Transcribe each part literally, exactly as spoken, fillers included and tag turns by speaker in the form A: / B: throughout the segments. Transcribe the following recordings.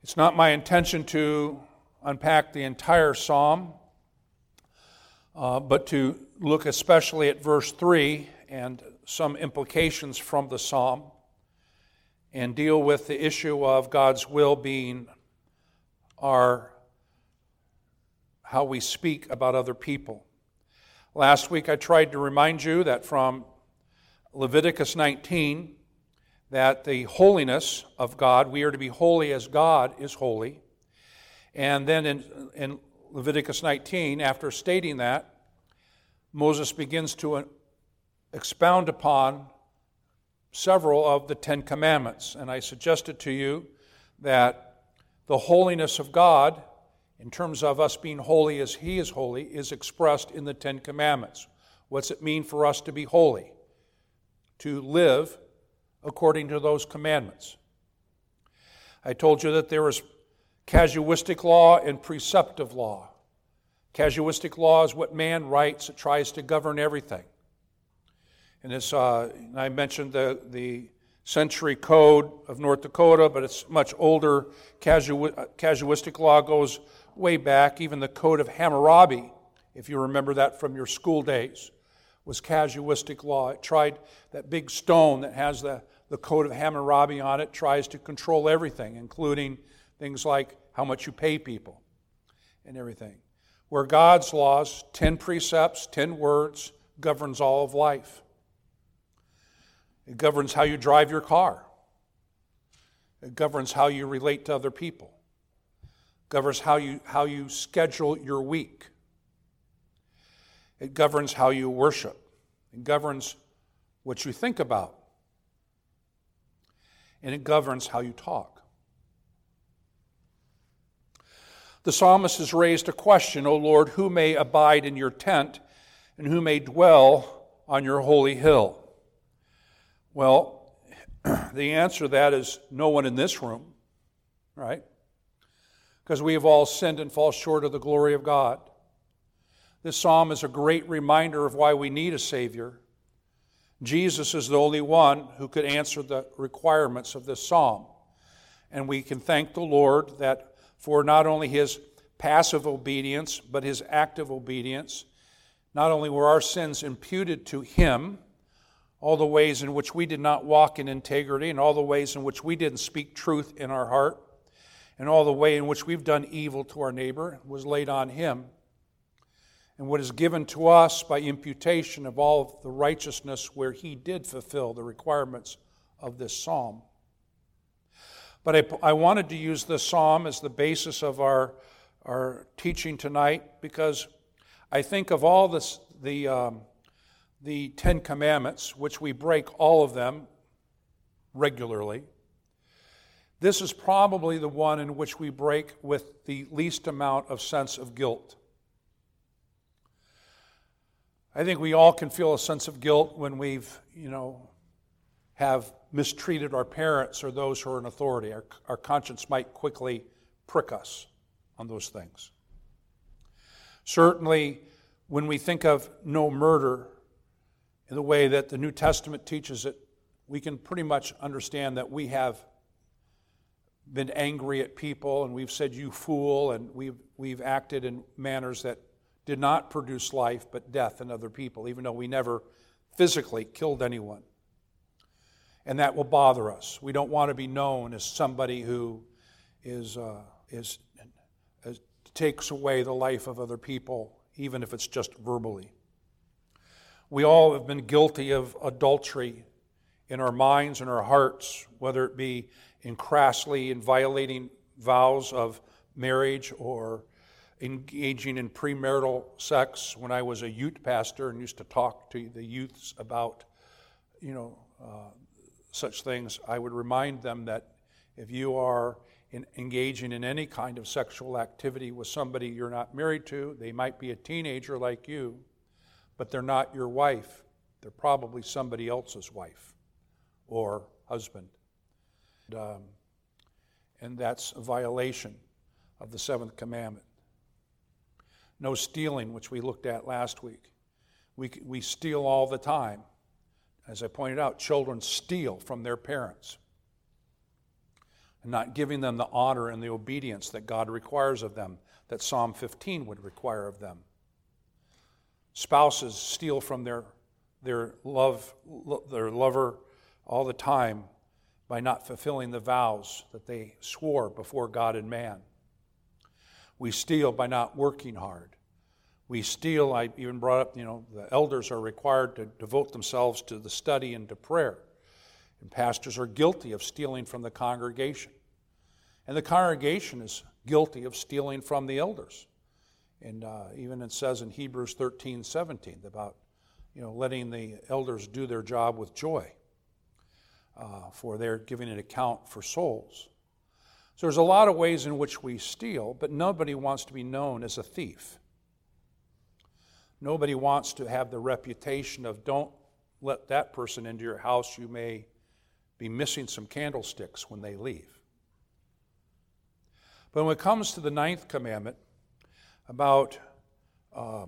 A: It's not my intention to unpack the entire psalm, uh, but to look especially at verse three and some implications from the psalm and deal with the issue of God's will being our how we speak about other people. Last week I tried to remind you that from Leviticus nineteen, that the holiness of God, we are to be holy as God is holy. And then in, in Leviticus nineteen, after stating that, Moses begins to expound upon several of the Ten Commandments. And I suggested to you that the holiness of God, in terms of us being holy as He is holy, is expressed in the Ten Commandments. What's it mean for us to be holy? To live according to those commandments. I told you that there is casuistic law and preceptive law. Casuistic law is what man writes. It tries to govern everything. And it's, uh, I mentioned the, the century code of North Dakota, but it's much older. Casu- casuistic law goes way back. Even the Code of Hammurabi, if you remember that from your school days, was casuistic law. It tried, that big stone that has the, the Code of Hammurabi on it tries to control everything, including things like how much you pay people and everything. Where God's laws, ten precepts, ten words, governs all of life. It governs how you drive your car. It governs how you relate to other people. It governs how you, how you schedule your week. It governs how you worship. It governs what you think about. And it governs how you talk. The psalmist has raised a question, O Lord, who may abide in your tent and who may dwell on your holy hill? Well, the answer to that is no one in this room, right? Because we have all sinned and fall short of the glory of God. This psalm is a great reminder of why we need a Savior. Jesus is the only one who could answer the requirements of this psalm. And we can thank the Lord that for not only His passive obedience, but His active obedience, not only were our sins imputed to Him, all the ways in which we did not walk in integrity, and all the ways in which we didn't speak truth in our heart, and all the way in which we've done evil to our neighbor was laid on Him. And what is given to us by imputation of all of the righteousness where He did fulfill the requirements of this psalm. But I, I wanted to use this psalm as the basis of our, our teaching tonight because I think of all this, the, um, the Ten Commandments, which we break all of them regularly. This is probably the one in which we break with the least amount of sense of guilt. I think we all can feel a sense of guilt when we've, you know, have mistreated our parents or those who are in authority. Our, our conscience might quickly prick us on those things. Certainly, when we think of no murder in the way that the New Testament teaches it, we can pretty much understand that we have been angry at people and we've said, you fool, and we've, we've acted in manners that did not produce life but death in other people, even though we never physically killed anyone. And that will bother us. We don't want to be known as somebody who is, uh, is, is takes away the life of other people, even if it's just verbally. We all have been guilty of adultery in our minds and our hearts, whether it be in crassly in violating vows of marriage or engaging in premarital sex. When I was a youth pastor and used to talk to the youths about, you know, uh, such things, I would remind them that if you are in engaging in any kind of sexual activity with somebody you're not married to, they might be a teenager like you, but they're not your wife. They're probably somebody else's wife or husband. And, um, and that's a violation of the seventh commandment. No stealing, which we looked at last week. We, we steal all the time. As I pointed out, children steal from their parents. and not giving them the honor and the obedience that God requires of them, that Psalm fifteen would require of them. Spouses steal from their, their, love, their lover all the time by not fulfilling the vows that they swore before God and man. We steal by not working hard. We steal, I even brought up, you know, the elders are required to devote themselves to the study and to prayer. And pastors are guilty of stealing from the congregation. And the congregation is guilty of stealing from the elders. And uh, even it says in Hebrews thirteen seventeen about, you know, letting the elders do their job with joy, uh, for they're giving an account for souls. So there's a lot of ways in which we steal, but nobody wants to be known as a thief. Nobody wants to have the reputation of, don't let that person into your house, you may be missing some candlesticks when they leave. But when it comes to the ninth commandment about um,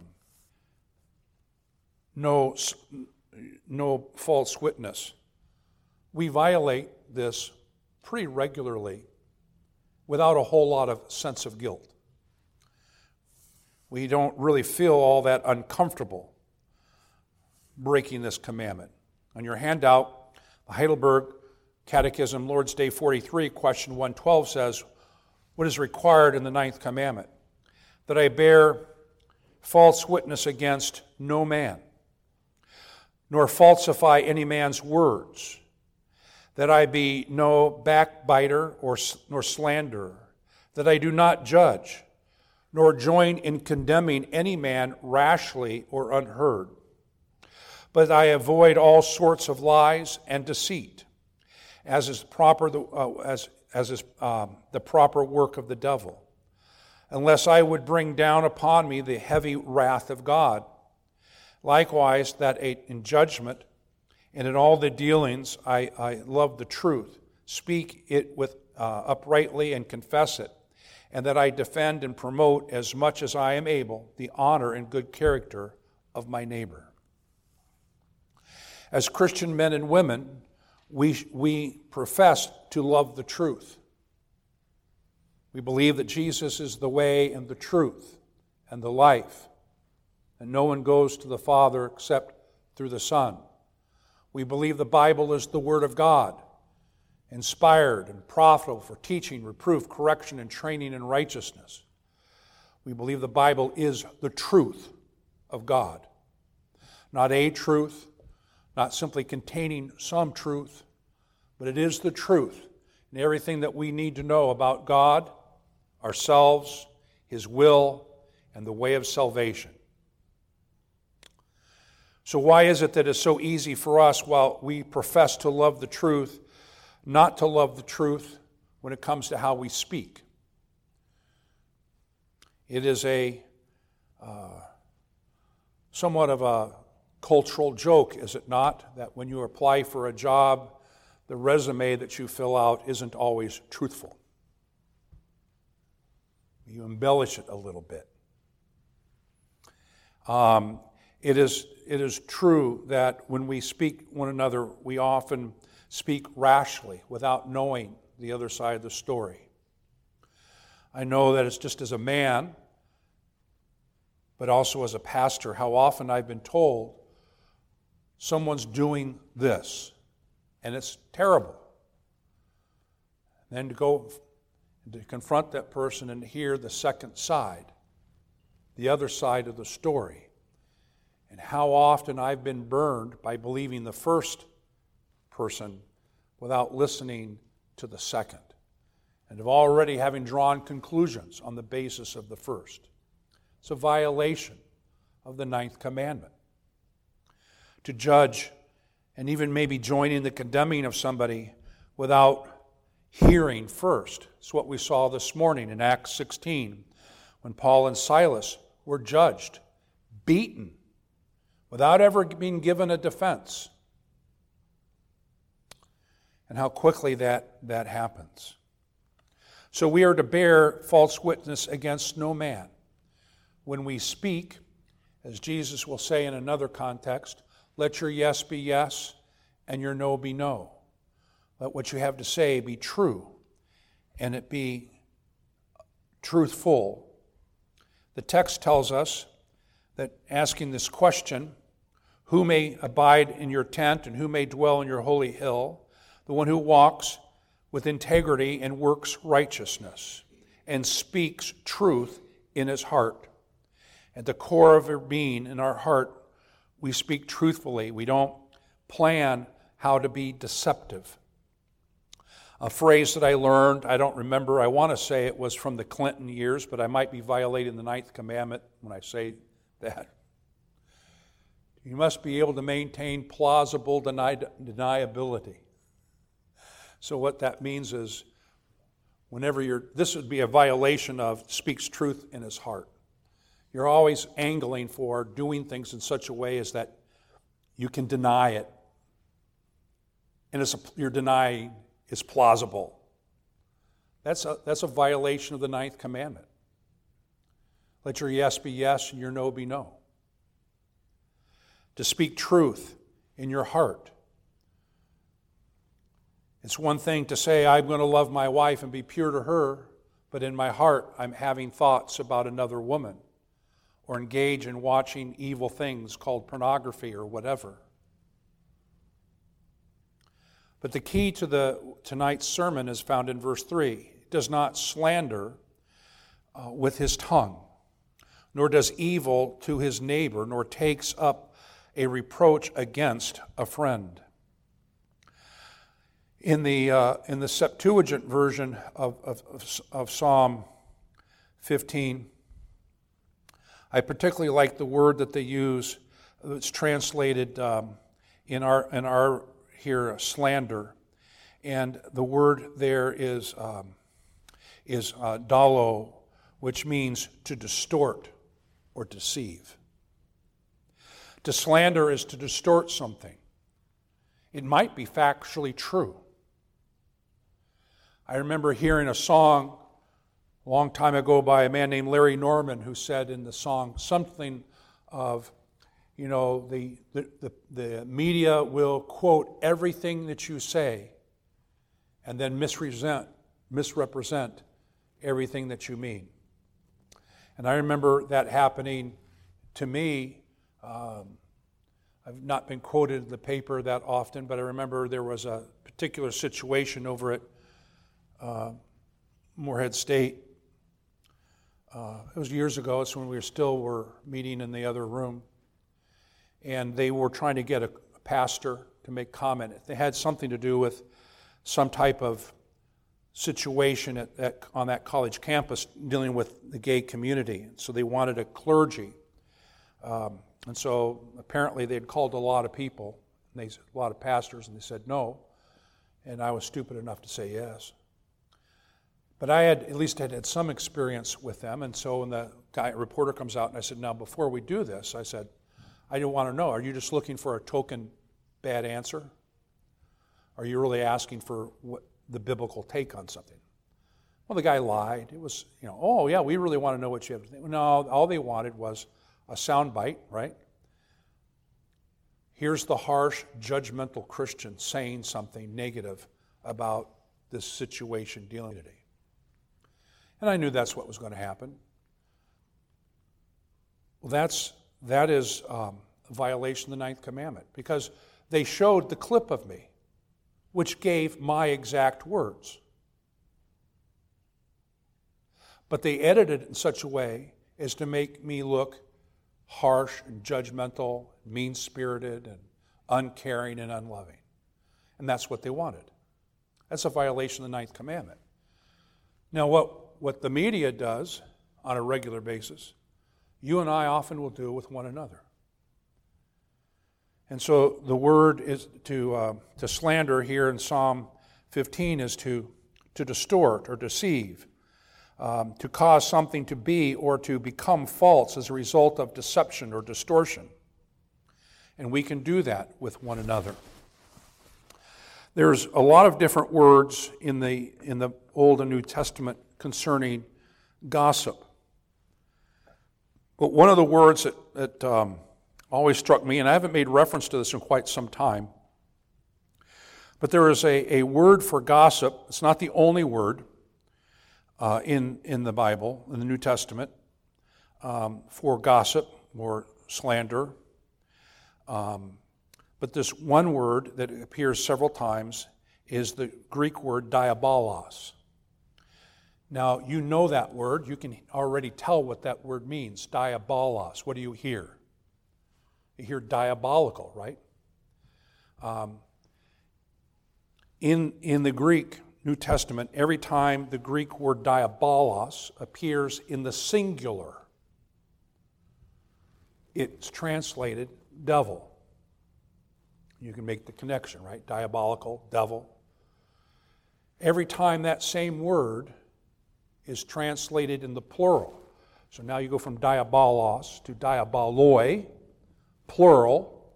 A: no, no false witness, we violate this pretty regularly without a whole lot of sense of guilt. We don't really feel all that uncomfortable breaking this commandment. On your handout, the Heidelberg Catechism, Lord's Day forty-three, question one twelve says, what is required in the ninth commandment? That I bear false witness against no man, nor falsify any man's words, that I be no backbiter or nor slanderer, that I do not judge, nor join in condemning any man rashly or unheard, but I avoid all sorts of lies and deceit, as is proper the, uh, as as is um, the proper work of the devil, unless I would bring down upon me the heavy wrath of God. Likewise, that in judgment and in all the dealings I, I love the truth, speak it with uh, uprightly and confess it, and that I defend and promote as much as I am able the honor and good character of my neighbor. As Christian men and women, we, we profess to love the truth. We believe that Jesus is the way and the truth and the life, and no one goes to the Father except through the Son. We believe the Bible is the Word of God, inspired and profitable for teaching, reproof, correction, and training in righteousness. We believe the Bible is the truth of God, not a truth, not simply containing some truth, but it is the truth and everything that we need to know about God, ourselves, His will, and the way of salvation. So why is it that it's so easy for us, while we profess to love the truth, not to love the truth when it comes to how we speak? It is a uh, somewhat of a cultural joke, is it not, that when you apply for a job, the resume that you fill out isn't always truthful. You embellish it a little bit. Um, it is, it is true that when we speak one another, we often speak rashly without knowing the other side of the story. I know that it's just as a man, but also as a pastor, how often I've been told someone's doing this, and it's terrible. Then to go to confront that person and hear the second side, the other side of the story, and how often I've been burned by believing the first person without listening to the second, and of already having drawn conclusions on the basis of the first. It's a violation of the ninth commandment. To judge and even maybe join in the condemning of somebody without hearing first. It's what we saw this morning in Acts sixteen, when Paul and Silas were judged, beaten, without ever being given a defense. And how quickly that, that happens. So we are to bear false witness against no man. When we speak, as Jesus will say in another context, let your yes be yes and your no be no. Let what you have to say be true and it be truthful. The text tells us that asking this question, who may abide in your tent and who may dwell in your holy hill? The one who walks with integrity and works righteousness and speaks truth in his heart. At the core of our being, in our heart, we speak truthfully. We don't plan how to be deceptive. A phrase that I learned, I don't remember, I want to say it was from the Clinton years, but I might be violating the ninth commandment when I say that. You must be able to maintain plausible deni- deniability. So what that means is, whenever you're, this would be a violation of speaks truth in his heart. You're always angling for doing things in such a way as that you can deny it. And it's a, you're denying is plausible. That's a, that's a violation of the ninth commandment. Let your yes be yes and your no be no. To speak truth in your heart. It's one thing to say, I'm going to love my wife and be pure to her, but in my heart I'm having thoughts about another woman, or engage in watching evil things called pornography or whatever. But the key to the tonight's sermon is found in verse three. It does not slander uh, with his tongue, nor does evil to his neighbor, nor takes up a reproach against a friend. In the uh, in the Septuagint version of, of, of Psalm fifteen, I particularly like the word that they use. It's translated um, in our in our here slander, and the word there is um, is uh, dalo, which means to distort or deceive. To slander is to distort something. It might be factually true. I remember hearing a song a long time ago by a man named Larry Norman, who said in the song something of, you know, the, the, the, the media will quote everything that you say and then misrepresent, misrepresent everything that you mean. And I remember that happening to me. Um, I've not been quoted in the paper that often, but I remember there was a particular situation over at uh, Moorhead State. Uh, it was years ago. It's when we were still were meeting in the other room. And they were trying to get a, a pastor to make comment. It had something to do with some type of situation at, at, on that college campus dealing with the gay community. So they wanted a clergy. Um, and so apparently they'd called a lot of people, and they, a lot of pastors, and they said no. And I was stupid enough to say yes. But I had at least had, had some experience with them. And so when the guy, reporter comes out, and I said, now before we do this, I said, I do want to know, are you just looking for a token bad answer? Are you really asking for what the biblical take on something? Well, the guy lied. It was, you know, oh, yeah, we really want to know what you have to think. No, all they wanted was a sound bite, right? Here's the harsh, judgmental Christian saying something negative about this situation dealing with it. And I knew that's what was going to happen. Well, that's that is um, a violation of the ninth commandment, because they showed the clip of me, which gave my exact words. But they edited it in such a way as to make me look harsh and judgmental, mean-spirited and uncaring and unloving. And that's what they wanted. That's a violation of the ninth commandment. Now, what, what the media does on a regular basis, you and I often will do with one another. And so the word is to uh, to slander here in Psalm fifteen is to, to distort or deceive, um, to cause something to be or to become false as a result of deception or distortion. And we can do that with one another. There's a lot of different words in the in the Old and New Testament concerning gossip. But one of the words that, that um, always struck me, and I haven't made reference to this in quite some time, but there is a, a word for gossip. It's not the only word, uh, in, in the Bible, in the New Testament, um, for gossip or slander. Um, but this one word that appears several times is the Greek word diabolos. Now, you know that word. You can already tell what that word means, diabolos. What do you hear? You hear diabolical, right? Um, in, in the Greek New Testament, every time the Greek word diabolos appears in the singular, it's translated devil. You can make the connection, right? Diabolical, devil. Every time that same word is translated in the plural. So now you go from diabolos to diaboloi, plural.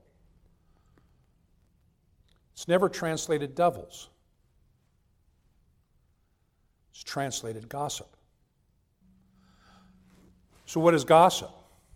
A: It's never translated devils. It's translated gossip. So what is gossip?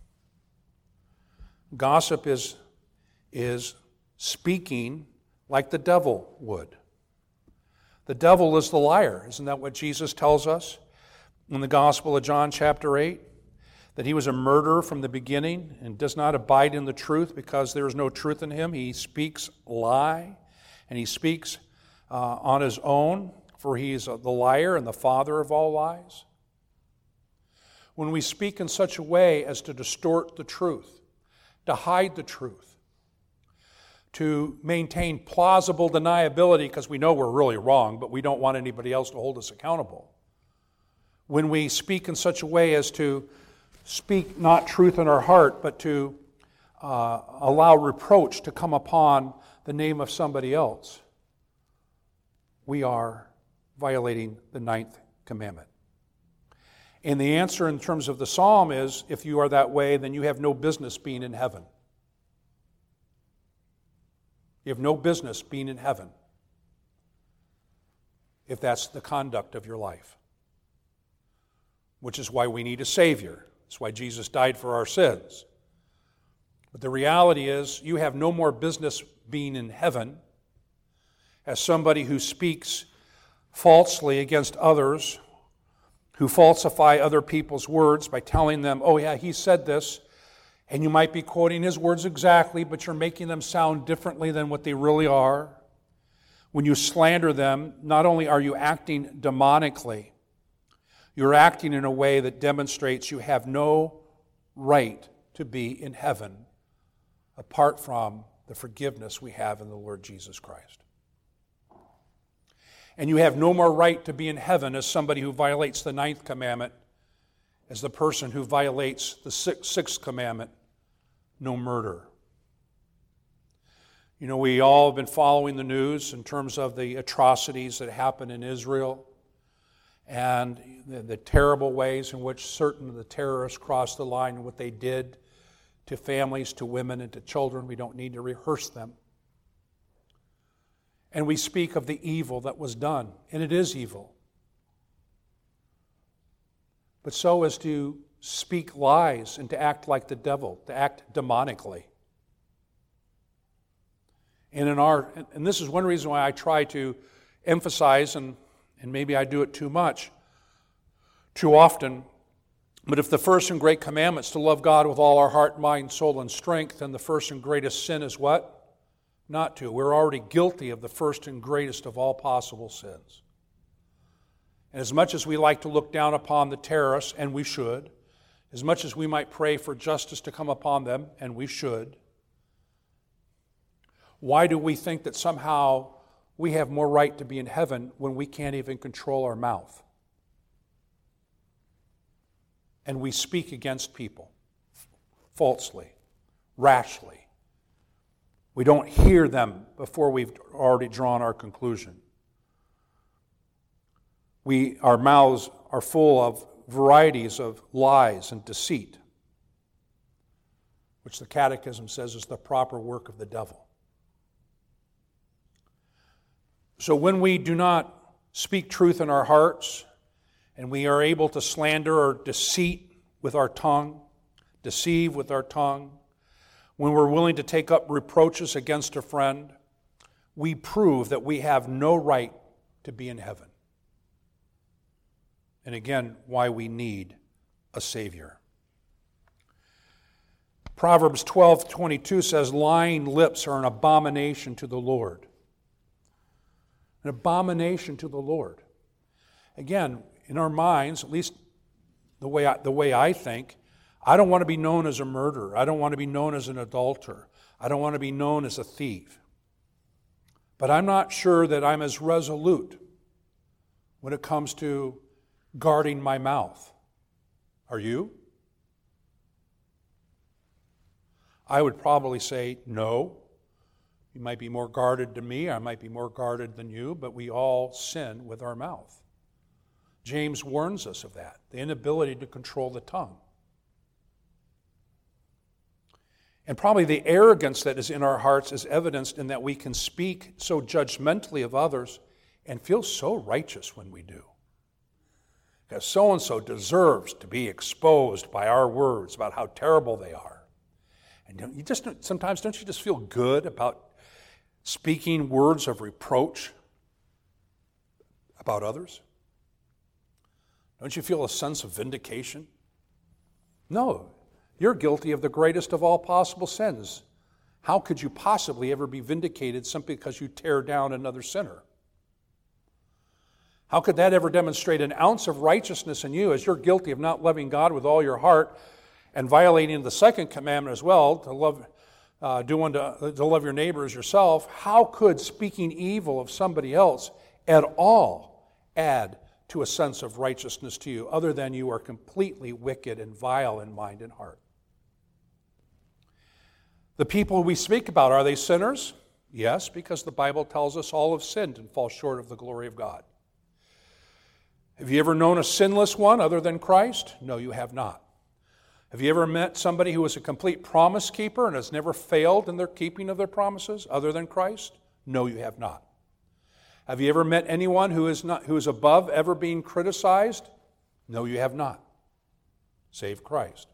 A: Gossip is, is speaking like the devil would. The devil is the liar. Isn't that what Jesus tells us in the Gospel of John chapter eight? That he was a murderer from the beginning and does not abide in the truth because there is no truth in him. He speaks lie, and he speaks uh, on his own, for he is the liar and the father of all lies. When we speak in such a way as to distort the truth, to hide the truth, to maintain plausible deniability because we know we're really wrong, but we don't want anybody else to hold us accountable. When we speak in such a way as to speak not truth in our heart, but to uh, allow reproach to come upon the name of somebody else, we are violating the ninth commandment. And the answer in terms of the psalm is, if you are that way, then you have no business being in heaven. You have no business being in heaven if that's the conduct of your life. Which is why we need a Savior. That's why Jesus died for our sins. But the reality is, you have no more business being in heaven as somebody who speaks falsely against others, who falsify other people's words by telling them, oh yeah, he said this, and you might be quoting his words exactly, but you're making them sound differently than what they really are. When you slander them, not only are you acting demonically, you're acting in a way that demonstrates you have no right to be in heaven apart from the forgiveness we have in the Lord Jesus Christ. And you have no more right to be in heaven as somebody who violates the ninth commandment as the person who violates the sixth commandment, no murder. You know, we all have been following the news in terms of the atrocities that happen in Israel and the, the terrible ways in which certain of the terrorists crossed the line and what they did to families, to women, and to children. We don't need to rehearse them. And we speak of the evil that was done, and it is evil. But so as to speak lies and to act like the devil, to act demonically. And in our, and this is one reason why I try to emphasize, and, and maybe I do it too much, too often, but if the first and great commandment is to love God with all our heart, mind, soul, and strength, then the first and greatest sin is what? Not to. We're already guilty of the first and greatest of all possible sins. And as much as we like to look down upon the terrorists, and we should, as much as we might pray for justice to come upon them, and we should, why do we think that somehow we have more right to be in heaven when we can't even control our mouth? And we speak against people falsely, rashly. We don't hear them before we've already drawn our conclusion. We, our mouths are full of varieties of lies and deceit, which the Catechism says is the proper work of the devil. So when we do not speak truth in our hearts, and we are able to slander or deceit with our tongue, deceive with our tongue, when we're willing to take up reproaches against a friend, we prove that we have no right to be in heaven. And again, why we need a Savior. Proverbs twelve twenty-two says, lying lips are an abomination to the Lord. An abomination to the Lord. Again, in our minds, at least the way I, the way I think, I don't want to be known as a murderer. I don't want to be known as an adulterer. I don't want to be known as a thief. But I'm not sure that I'm as resolute when it comes to guarding my mouth. Are you? I would probably say no. You might be more guarded than me. I might be more guarded than you, but we all sin with our mouth. James warns us of that, the inability to control the tongue. And probably the arrogance that is in our hearts is evidenced in that we can speak so judgmentally of others and feel so righteous when we do. Because so-and-so deserves to be exposed by our words about how terrible they are. And you just sometimes don't you just feel good about speaking words of reproach about others? Don't you feel a sense of vindication? No, you're guilty of the greatest of all possible sins. How could you possibly ever be vindicated simply because you tear down another sinner? How could that ever demonstrate an ounce of righteousness in you as you're guilty of not loving God with all your heart and violating the second commandment as well, to love, uh, do unto, to love your neighbor as yourself? How could speaking evil of somebody else at all add to a sense of righteousness to you, other than you are completely wicked and vile in mind and heart? The people we speak about, are they sinners? Yes, because the Bible tells us all have sinned and fall short of the glory of God. Have you ever known a sinless one other than Christ? No, you have not. Have you ever met somebody who is a complete promise keeper and has never failed in their keeping of their promises other than Christ? No, you have not. Have you ever met anyone who is not who is above ever being criticized? No, you have not. Save Christ.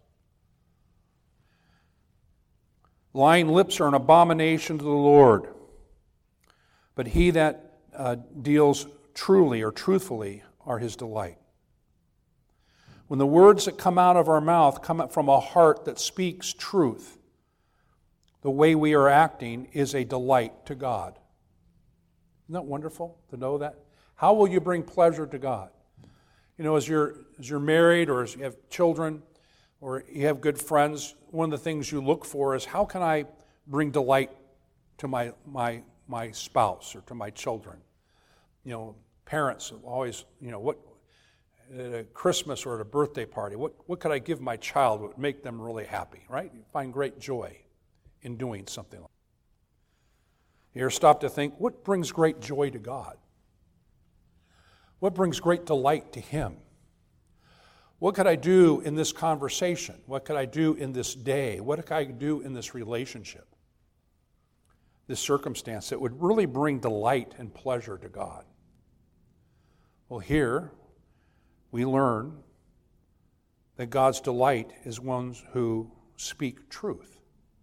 A: Lying lips are an abomination to the Lord, but he that uh, deals truly or truthfully are his delight. When the words that come out of our mouth come from a heart that speaks truth, the way we are acting is a delight to God. Isn't that wonderful to know that? How will you bring pleasure to God? You know, as you're, as you're married or as you have children or you have good friends, one of the things you look for is, how can I bring delight to my, my, my spouse or to my children? You know, parents always, you know, what at a Christmas or at a birthday party, what, what could I give my child that would make them really happy, right? You find great joy in doing something like that. You ever stop to think, what brings great joy to God? What brings great delight to Him? What could I do in this conversation? What could I do in this day? What could I do in this relationship? This circumstance that would really bring delight and pleasure to God? Well, here we learn that God's delight is ones who speak truth.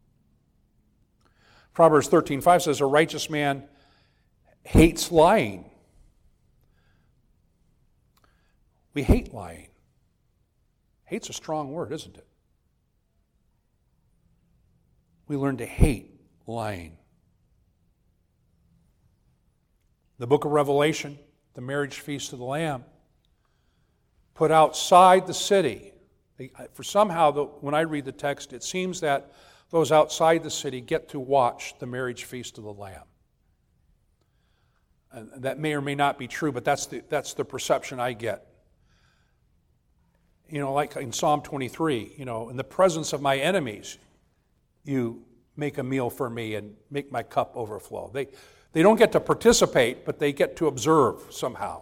A: Proverbs thirteen five says, a righteous man hates lying. We hate lying. Hate's a strong word, isn't it? We learn to hate lying. The book of Revelation, the marriage feast of the Lamb, put outside the city. For somehow, when I read the text, it seems that those outside the city get to watch the marriage feast of the Lamb. And that may or may not be true, but that's the, that's the perception I get. You know, like in Psalm twenty-three, you know, in the presence of my enemies, you make a meal for me and make my cup overflow. They, they don't get to participate, but they get to observe somehow.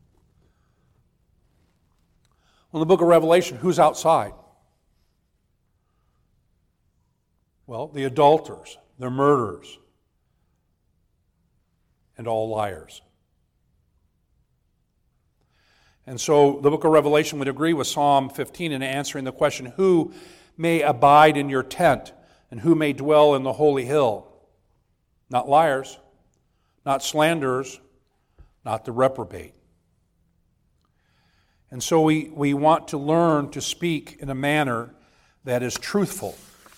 A: Well, in the book of Revelation, who's outside? Well, the adulterers, the murderers, and all liars. And so the book of Revelation would agree with Psalm fifteen in answering the question, who may abide in your tent and who may dwell in the holy hill? Not liars, not slanderers, not the reprobate. And so we, we want to learn to speak in a manner that is truthful.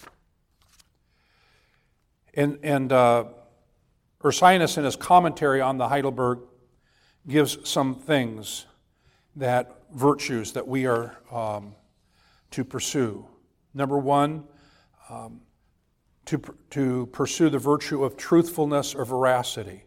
A: And, and uh, Ursinus, in his commentary on the Heidelberg, gives some things, that virtues that we are um, to pursue. Number one, um, to, to pursue the virtue of truthfulness or veracity.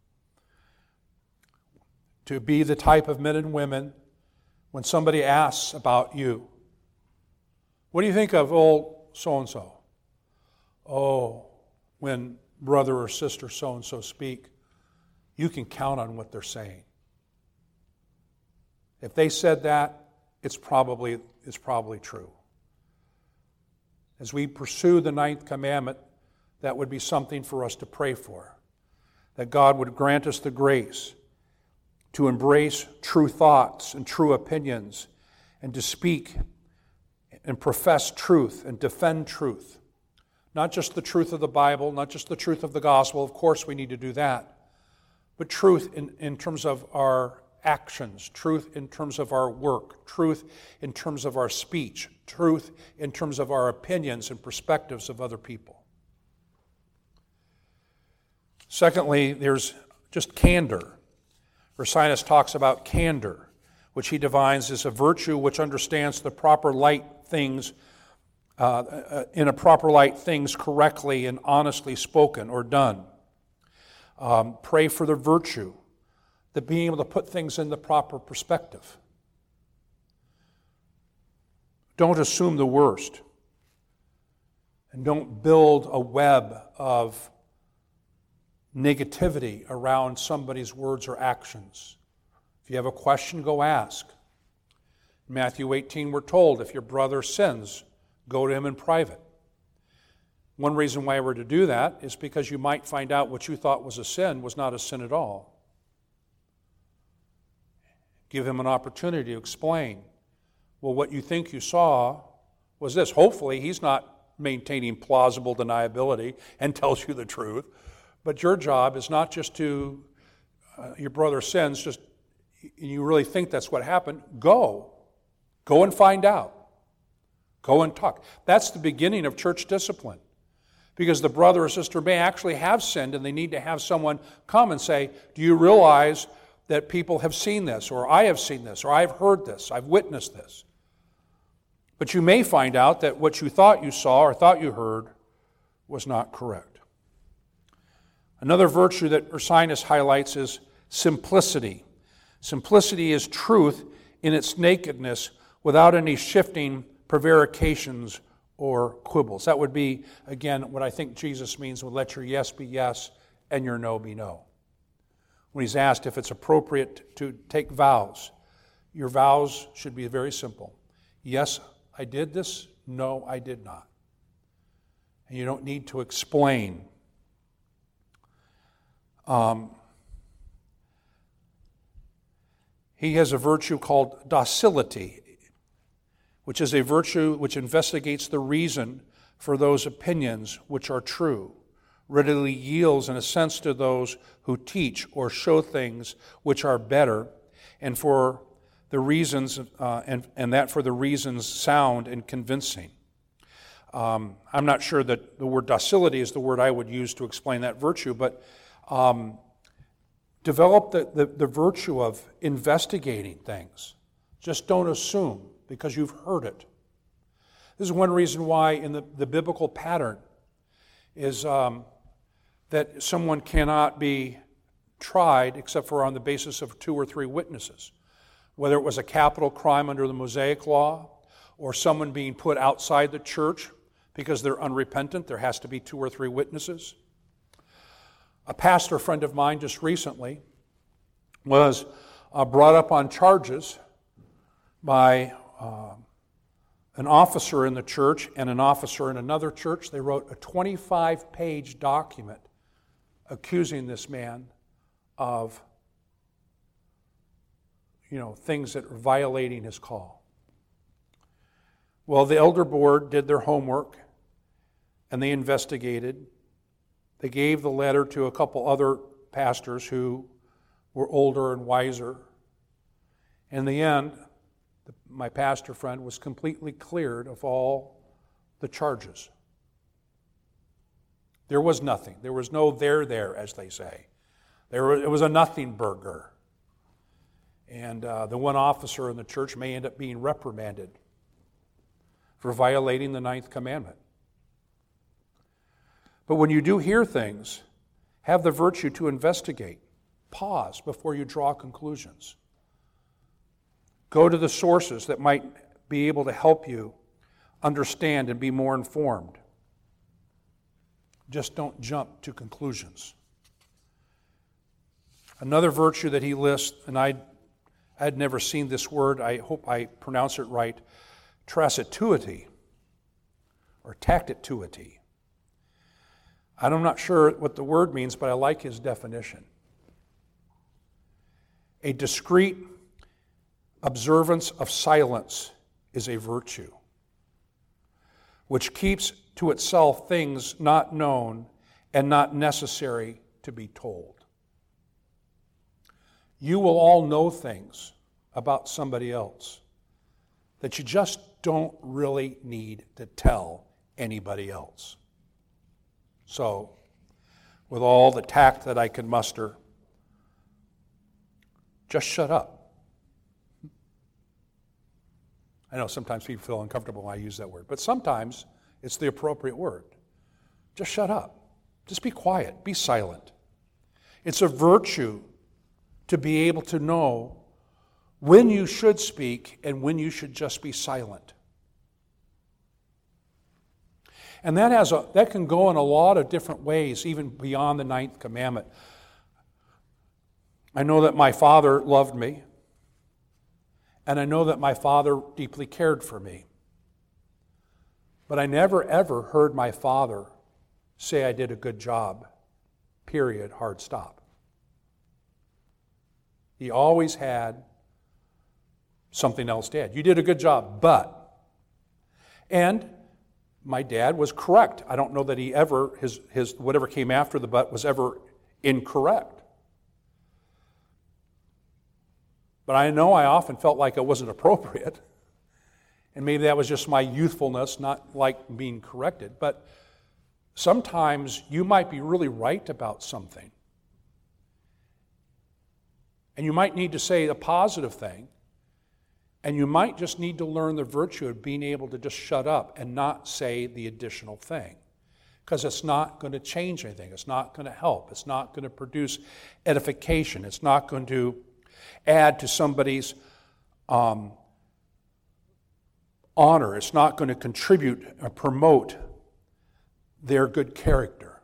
A: To be the type of men and women, when somebody asks about you, what do you think of old so-and-so? Oh, when brother or sister so-and-so speak, you can count on what they're saying. If they said that, it's probably, it's probably true. As we pursue the ninth commandment, that would be something for us to pray for. That God would grant us the grace to embrace true thoughts and true opinions, and to speak and profess truth and defend truth. Not just the truth of the Bible, not just the truth of the gospel. Of course we need to do that. But truth in, in terms of our actions, truth in terms of our work, truth in terms of our speech, truth in terms of our opinions and perspectives of other people. Secondly, there's just candor. Ursinus talks about candor, which he defines as a virtue which understands the proper light things, uh, in a proper light things correctly and honestly spoken or done. Um, pray for the virtue, that being able to put things in the proper perspective. Don't assume the worst. And don't build a web of negativity around somebody's words or actions. If you have a question, go ask. In Matthew eighteen, we're told, if your brother sins, go to him in private. One reason why we're to do that is because you might find out what you thought was a sin was not a sin at all. Give him an opportunity to explain. Well, what you think you saw was this. Hopefully, he's not maintaining plausible deniability and tells you the truth. But your job is not just to, uh, your brother sins, just, you really think that's what happened, go. Go and find out. Go and talk. That's the beginning of church discipline. Because the brother or sister may actually have sinned and they need to have someone come and say, do you realize that people have seen this, or I have seen this, or I've heard this, I've witnessed this. But you may find out that what you thought you saw or thought you heard was not correct. Another virtue that Ursinus highlights is simplicity. Simplicity is truth in its nakedness without any shifting prevarications or quibbles. That would be, again, what I think Jesus means with let your yes be yes and your no be no. When he's asked if it's appropriate to take vows, your vows should be very simple. Yes, I did this. No, I did not. And you don't need to explain. Um, he has a virtue called docility, which is a virtue which investigates the reason for those opinions which are true, readily yields in a sense to those who teach or show things which are better, and for the reasons, uh, and, and that for the reasons sound and convincing. Um, I'm not sure that the word docility is the word I would use to explain that virtue, but um, develop the, the, the virtue of investigating things. Just don't assume because you've heard it. This is one reason why in the, the biblical pattern is um, that someone cannot be tried except for on the basis of two or three witnesses. Whether it was a capital crime under the Mosaic Law or someone being put outside the church because they're unrepentant, there has to be two or three witnesses. A pastor friend of mine just recently was uh, brought up on charges by uh, an officer in the church and an officer in another church. They wrote a twenty-five page document accusing this man of, you know, things that are violating his call. Well, the elder board did their homework and they investigated. They gave the letter to a couple other pastors who were older and wiser. In the end, the, my pastor friend was completely cleared of all the charges. There was nothing. There was no there there, as they say. There was, it was a nothing burger. And uh, the one officer in the church may end up being reprimanded for violating the ninth commandment. But when you do hear things, have the virtue to investigate. Pause before you draw conclusions. Go to the sources that might be able to help you understand and be more informed. Just don't jump to conclusions. Another virtue that he lists, and I had never seen this word, I hope I pronounce it right, transituity or tactituity. I'm not sure what the word means, but I like his definition. A discreet observance of silence is a virtue, which keeps to itself things not known and not necessary to be told. You will all know things about somebody else that you just don't really need to tell anybody else. So, with all the tact that I can muster, just shut up. I know sometimes people feel uncomfortable when I use that word, but sometimes it's the appropriate word. Just shut up. Just be quiet. Be silent. It's a virtue to be able to know when you should speak and when you should just be silent. And that has a, that can go in a lot of different ways, even beyond the ninth commandment. I know that my father loved me, and I know that my father deeply cared for me. But I never, ever heard my father say I did a good job, period, hard stop. He always had something else to add. You did a good job, but. And my dad was correct. I don't know that he ever, his, his whatever came after the but was ever incorrect. But I know I often felt like it wasn't appropriate. And maybe that was just my youthfulness, not like being corrected. But sometimes you might be really right about something. And you might need to say a positive thing. And you might just need to learn the virtue of being able to just shut up and not say the additional thing. Because it's not going to change anything. It's not going to help. It's not going to produce edification. It's not going to add to somebody's um, honor. It's not going to contribute or promote their good character.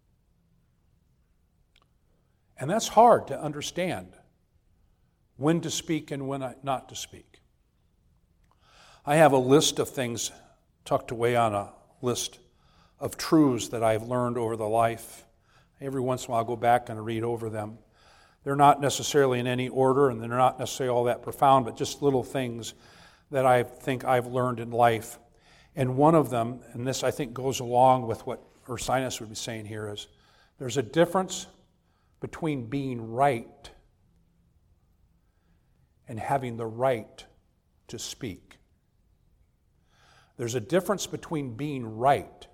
A: And that's hard to understand, when to speak and when not to speak. I have a list of things tucked away on a list of truths that I've learned over the life. Every once in a while I'll go back and read over them. They're not necessarily in any order, and they're not necessarily all that profound, but just little things that I think I've learned in life. And one of them, and this I think goes along with what Ursinus would be saying here, is there's a difference between being right and having the right to speak. There's a difference between being right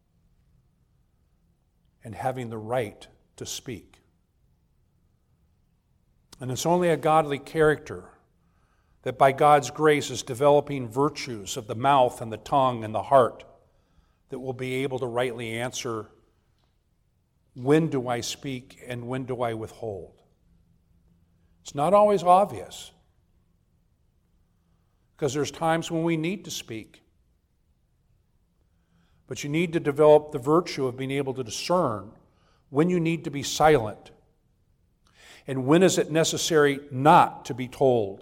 A: and having the right to speak. And it's only a godly character that by God's grace is developing virtues of the mouth and the tongue and the heart that will be able to rightly answer, when do I speak and when do I withhold? It's not always obvious, because there's times when we need to speak. But you need to develop the virtue of being able to discern when you need to be silent and when is it necessary not to be told.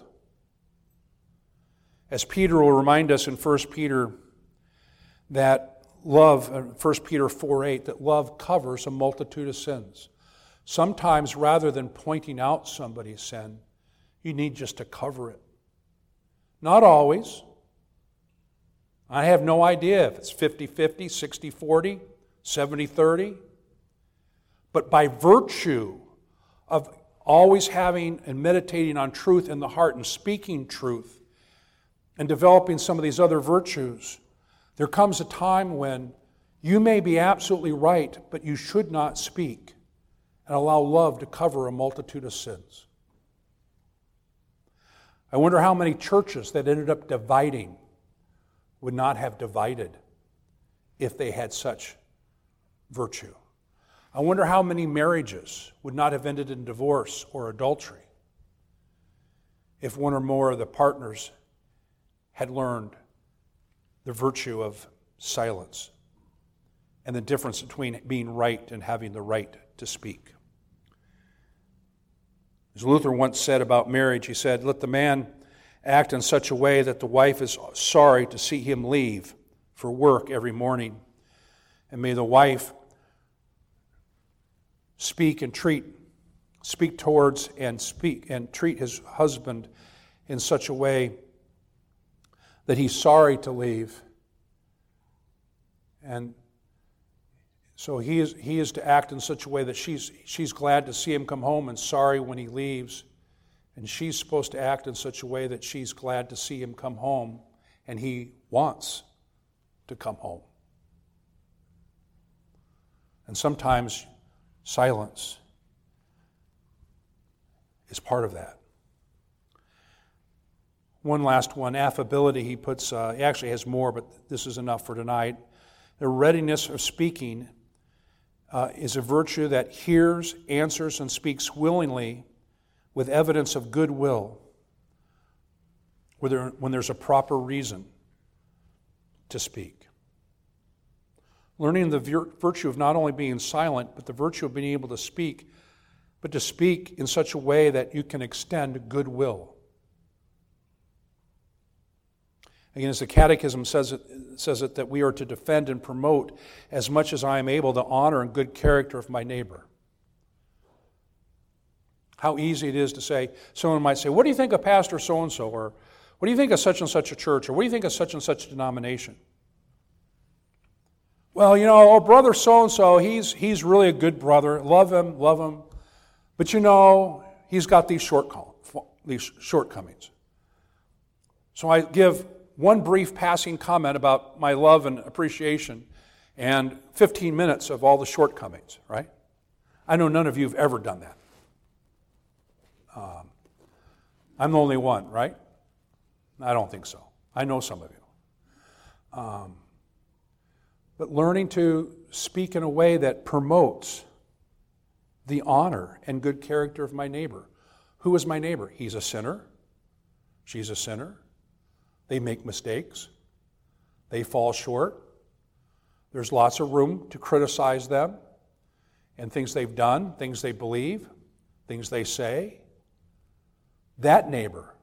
A: As Peter will remind us in First Peter that love, First Peter four eight, that love covers a multitude of sins. Sometimes rather than pointing out somebody's sin, you need just to cover it. Not always. I have no idea if it's fifty-fifty, sixty forty, seventy thirty. But by virtue of always having and meditating on truth in the heart and speaking truth, and developing some of these other virtues, there comes a time when you may be absolutely right, but you should not speak and allow love to cover a multitude of sins. I wonder how many churches that ended up dividing would not have divided if they had such virtue. I wonder how many marriages would not have ended in divorce or adultery if one or more of the partners had learned the virtue of silence and the difference between being right and having the right to speak. As Luther once said about marriage, he said, "Let the man act in such a way that the wife is sorry to see him leave for work every morning. And may the wife speak and treat, speak towards and speak and treat his husband in such a way that he's sorry to leave. And so he is he is to act in such a way that she's she's glad to see him come home and sorry when he leaves. And she's supposed to act in such a way that she's glad to see him come home and he wants to come home. And sometimes silence is part of that. One last one, affability, he puts, uh, he actually has more, but this is enough for tonight. The readiness of speaking uh, is a virtue that hears, answers, and speaks willingly with evidence of goodwill when, there, when there's a proper reason to speak. Learning the vir- virtue of not only being silent, but the virtue of being able to speak, but to speak in such a way that you can extend goodwill. Again, as the Catechism says it, says it, that we are to defend and promote as much as I am able the honor and good character of my neighbor. How easy it is to say, someone might say, what do you think of Pastor so-and-so? Or what do you think of such and such a church? Or what do you think of such and such a denomination? Well, you know, oh, brother so-and-so, he's, he's really a good brother. Love him, love him. But you know, he's got these, shortcom- these shortcomings. So I give one brief passing comment about my love and appreciation and fifteen minutes of all the shortcomings, right? I know none of you have ever done that. Um, I'm the only one, right? I don't think so. I know some of you. Um, but learning to speak in a way that promotes the honor and good character of my neighbor. Who is my neighbor? He's a sinner. She's a sinner. They make mistakes. They fall short. There's lots of room to criticize them and things they've done, things they believe, things they say. That neighbor.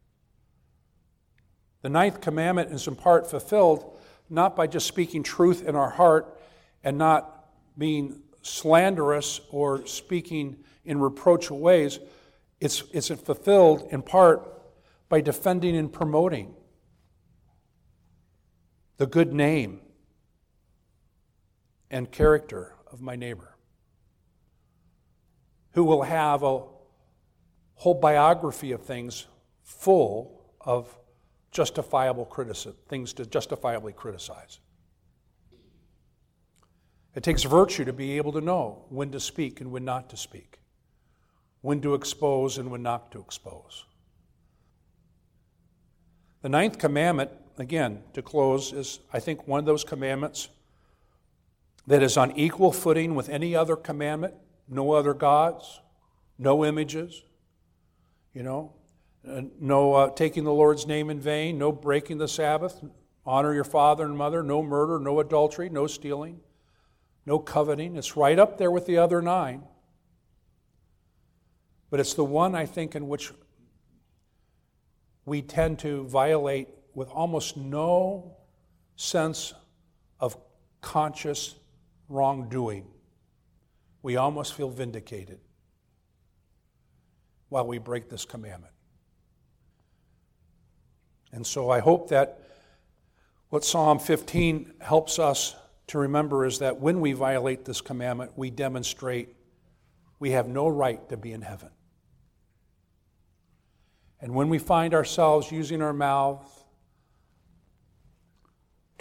A: The ninth commandment is in part fulfilled not by just speaking truth in our heart and not being slanderous or speaking in reproachful ways. It's, it's fulfilled in part by defending and promoting the good name and character of my neighbor, who will have a whole biography of things full of justifiable criticism, things to justifiably criticize. It takes virtue to be able to know when to speak and when not to speak, when to expose and when not to expose. The ninth commandment, again, to close, is, I think, one of those commandments that is on equal footing with any other commandment. No other gods, no images, you know, no uh, taking the Lord's name in vain, no breaking the Sabbath, honor your father and mother, no murder, no adultery, no stealing, no coveting. It's right up there with the other nine. But it's the one, I think, in which we tend to violate with almost no sense of conscious wrongdoing. We almost feel vindicated while we break this commandment. And so I hope that what Psalm fifteen helps us to remember is that when we violate this commandment, we demonstrate we have no right to be in heaven. And when we find ourselves using our mouth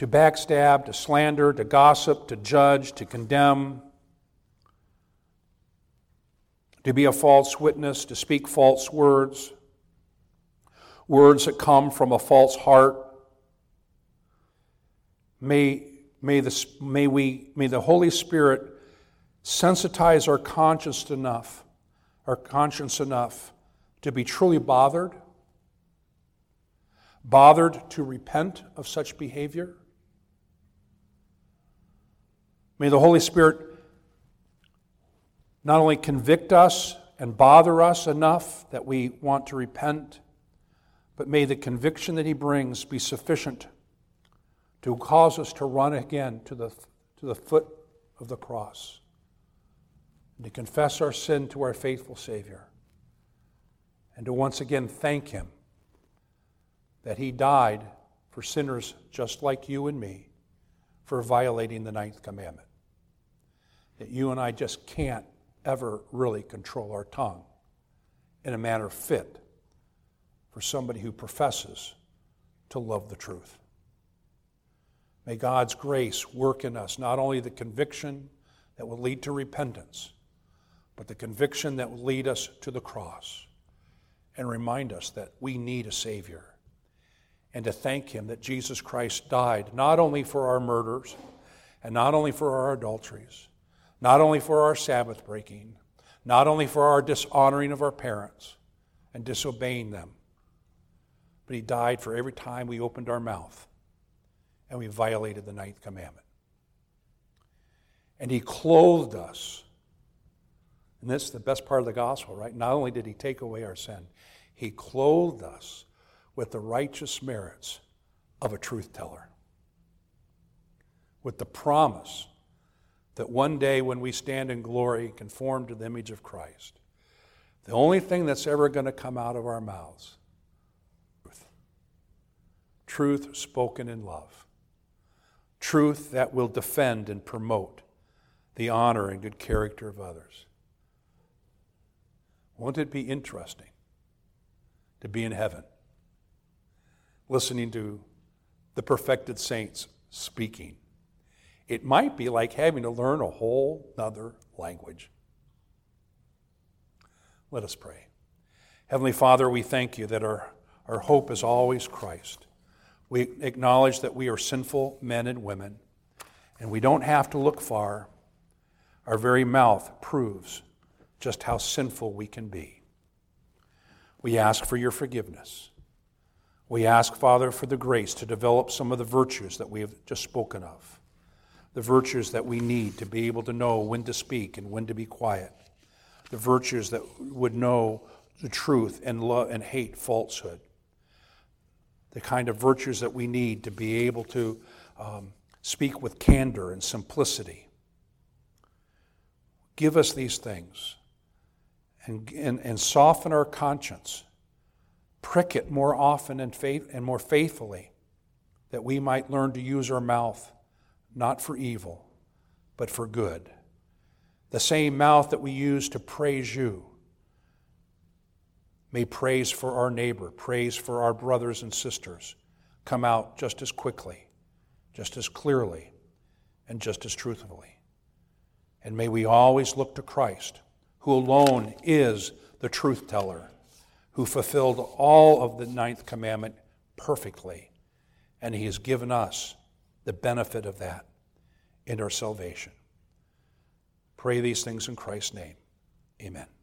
A: to backstab, to slander, to gossip, to judge, to condemn, to be a false witness, to speak false words, words that come from a false heart. May, may, the, may, we, may the Holy Spirit sensitize our conscience enough, our conscience enough to be truly bothered, bothered to repent of such behavior. May the Holy Spirit not only convict us and bother us enough that we want to repent, but may the conviction that He brings be sufficient to cause us to run again to the, to the foot of the cross and to confess our sin to our faithful Savior and to once again thank Him that He died for sinners just like you and me for violating the ninth commandment. That you and I just can't ever really control our tongue in a manner fit for somebody who professes to love the truth. May God's grace work in us, not only the conviction that will lead to repentance, but the conviction that will lead us to the cross and remind us that we need a Savior, and to thank Him that Jesus Christ died not only for our murders and not only for our adulteries, not only for our Sabbath breaking, not only for our dishonoring of our parents and disobeying them, but He died for every time we opened our mouth and we violated the ninth commandment. And He clothed us. And this is the best part of the gospel, right? Not only did He take away our sin, He clothed us with the righteous merits of a truth teller, with the promise that one day when we stand in glory, conformed to the image of Christ, the only thing that's ever going to come out of our mouths, truth. Truth spoken in love. Truth that will defend and promote the honor and good character of others. Won't it be interesting to be in heaven, listening to the perfected saints speaking? It might be like having to learn a whole other language. Let us pray. Heavenly Father, we thank You that our, our hope is always Christ. We acknowledge that we are sinful men and women, and we don't have to look far. Our very mouth proves just how sinful we can be. We ask for Your forgiveness. We ask, Father, for the grace to develop some of the virtues that we have just spoken of. The virtues that we need to be able to know when to speak and when to be quiet. The virtues that would know the truth and love and hate falsehood. The kind of virtues that we need to be able to um, speak with candor and simplicity. Give us these things and, and, and soften our conscience. Prick it more often and, faith, and more faithfully, that we might learn to use our mouth not for evil, but for good. The same mouth that we use to praise You may praise for our neighbor, praise for our brothers and sisters come out just as quickly, just as clearly, and just as truthfully. And may we always look to Christ, who alone is the truth teller, who fulfilled all of the ninth commandment perfectly, and He has given us the benefit of that in our salvation. Pray these things in Christ's name. Amen.